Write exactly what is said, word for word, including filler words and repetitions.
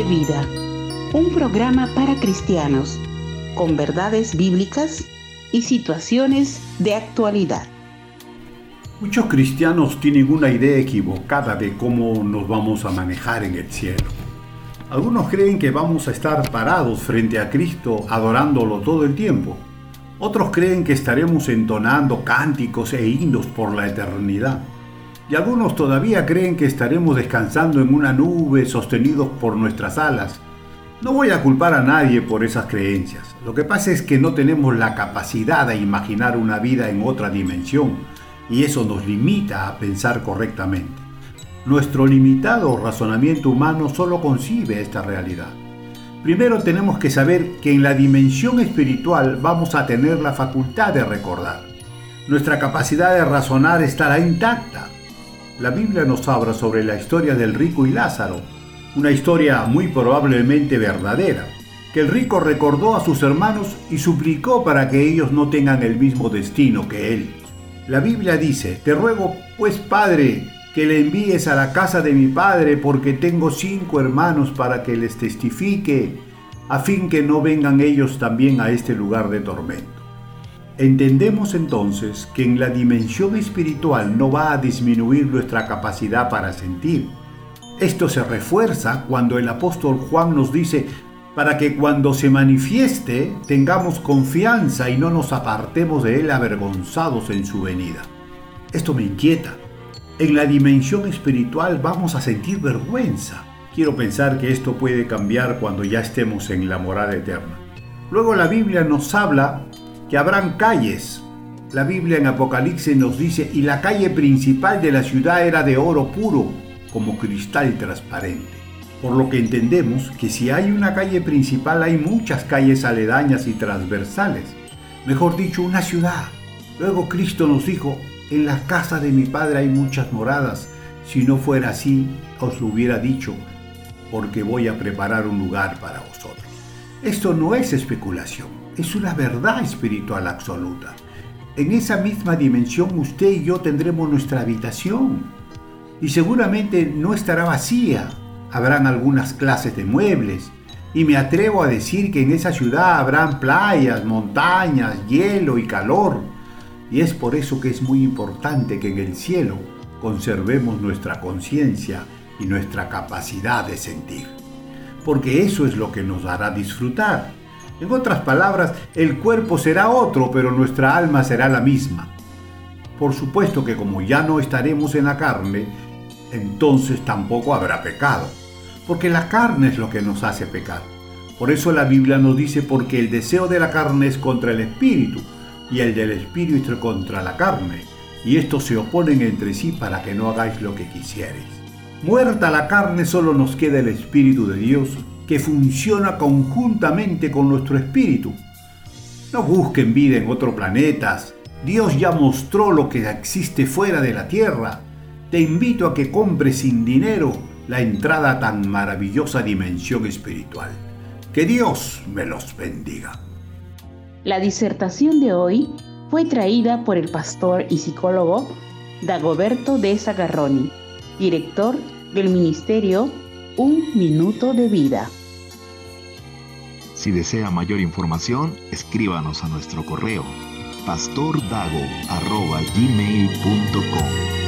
de Vida, un programa para cristianos con verdades bíblicas y situaciones de actualidad. Muchos cristianos tienen una idea equivocada de cómo nos vamos a manejar en el cielo. Algunos creen que vamos a estar parados frente a Cristo adorándolo todo el tiempo. Otros creen que estaremos entonando cánticos e himnos por la eternidad. Y algunos todavía creen que estaremos descansando en una nube sostenidos por nuestras alas. No voy a culpar a nadie por esas creencias. Lo que pasa es que no tenemos la capacidad de imaginar una vida en otra dimensión, y eso nos limita a pensar correctamente. Nuestro limitado razonamiento humano solo concibe esta realidad. Primero tenemos que saber que en la dimensión espiritual vamos a tener la facultad de recordar. Nuestra capacidad de razonar estará intacta. La Biblia nos habla sobre la historia del rico y Lázaro, una historia muy probablemente verdadera, que el rico recordó a sus hermanos y suplicó para que ellos no tengan el mismo destino que él. La Biblia dice: «Te ruego, pues, Padre, que le envíes a la casa de mi padre, porque tengo cinco hermanos para que les testifique, a fin que no vengan ellos también a este lugar de tormento». Entendemos entonces que en la dimensión espiritual no va a disminuir nuestra capacidad para sentir. Esto se refuerza cuando el apóstol Juan nos dice: para que cuando se manifieste tengamos confianza y no nos apartemos de él avergonzados en su venida. Esto me inquieta. En la dimensión espiritual vamos a sentir vergüenza. Quiero pensar que esto puede cambiar cuando ya estemos en la morada eterna. Luego la Biblia nos habla que habrán calles. La Biblia en Apocalipsis nos dice: y la calle principal de la ciudad era de oro puro, como cristal transparente. Por lo que entendemos que si hay una calle principal, hay muchas calles aledañas y transversales. Mejor dicho, una ciudad. Luego Cristo nos dijo: en la casa de mi Padre hay muchas moradas. Si no fuera así, os lo hubiera dicho, porque voy a preparar un lugar para vosotros. Esto no es especulación, es una verdad espiritual absoluta. En esa misma dimensión usted y yo tendremos nuestra habitación. Y seguramente no estará vacía. Habrán algunas clases de muebles, y me atrevo a decir que en esa ciudad habrán playas, montañas, hielo y calor. Y es por eso que es muy importante que en el cielo conservemos nuestra conciencia y nuestra capacidad de sentir, porque eso es lo que nos hará disfrutar. En otras palabras, el cuerpo será otro, pero nuestra alma será la misma. Por supuesto que como ya no estaremos en la carne, entonces tampoco habrá pecado, porque la carne es lo que nos hace pecar. Por eso la Biblia nos dice: porque el deseo de la carne es contra el espíritu, y el del espíritu es contra la carne, y estos se oponen entre sí para que no hagáis lo que quisierais. Muerta la carne, solo nos queda el Espíritu de Dios, que funciona conjuntamente con nuestro espíritu. No busquen vida en otros planetas. Dios ya mostró lo que existe fuera de la tierra. Te invito a que compres sin dinero la entrada a tan maravillosa dimensión espiritual. Que Dios me los bendiga. La disertación de hoy fue traída por el pastor y psicólogo Dagoberto de Zagarroni, director del ministerio Un Minuto de Vida. Si desea mayor información, escríbanos a nuestro correo pastordago arroba gmail punto com.